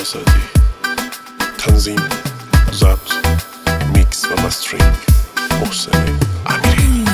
آزادی. تنظیم، ضبط، میکس و مسترینگ محسن امیری.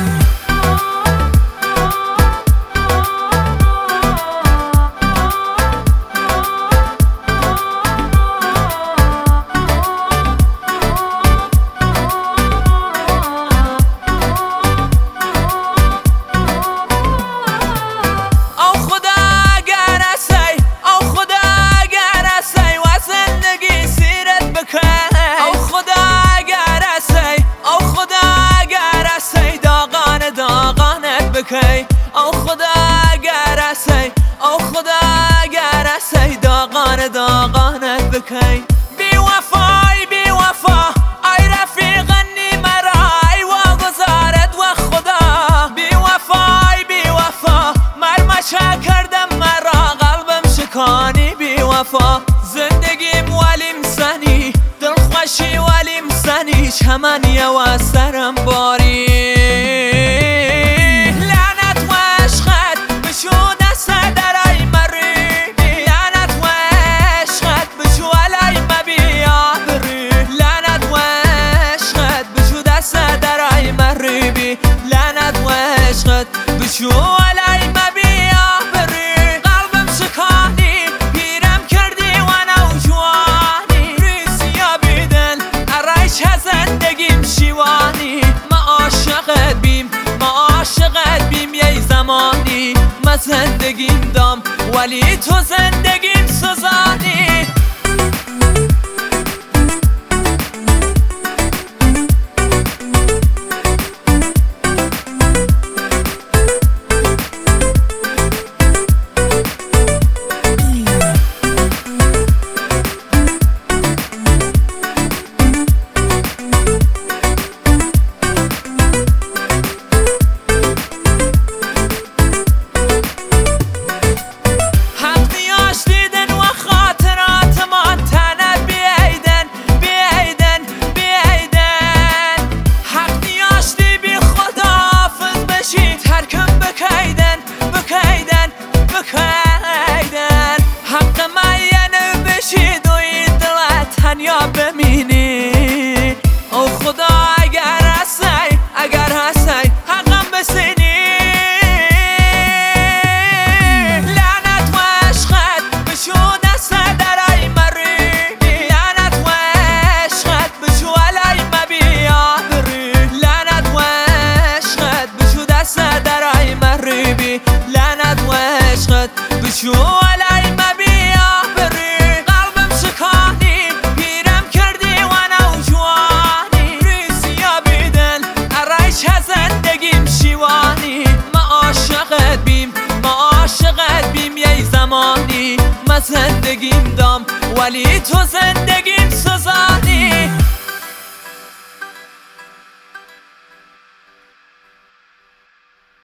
او خدا اگر هستی، او خدا اگر هستی داغانت بکی. بی وفای بی وفا ای رفیقنی مرا ای واگذارت و خدا. بی وفای بی وفا مرمچه کردم مرا قلبم شکانی. بی وفا زندگیم ولیم سنی دلخوشی ولیم سنی چمنیه و سرم باری. لعنت و عشقت بشو علی مبیا بری. قلبم شکانی پیرم کردی و نوجوانی. ریسیا بیدن ارایش زندگیم شیوانی. ما عاشقت بیم یه زمانی. ما زندگیم دام ولی تو زندگیم سوزانی. بمینی او خدا اگر هستی حقم بسینی. لعنت و عشقت بشو دست درای مری. لعنت و عشقت بشو علی مبیا بری. لعنت و عشقت بشو دست درای مری بی. لعنت و عشقت بشو علی مبیا بری. قلبم شکانی زندگیم شیوانی. ما عاشقت بیم یه زمانی. ما زندگیم دام ولی تو زندگیم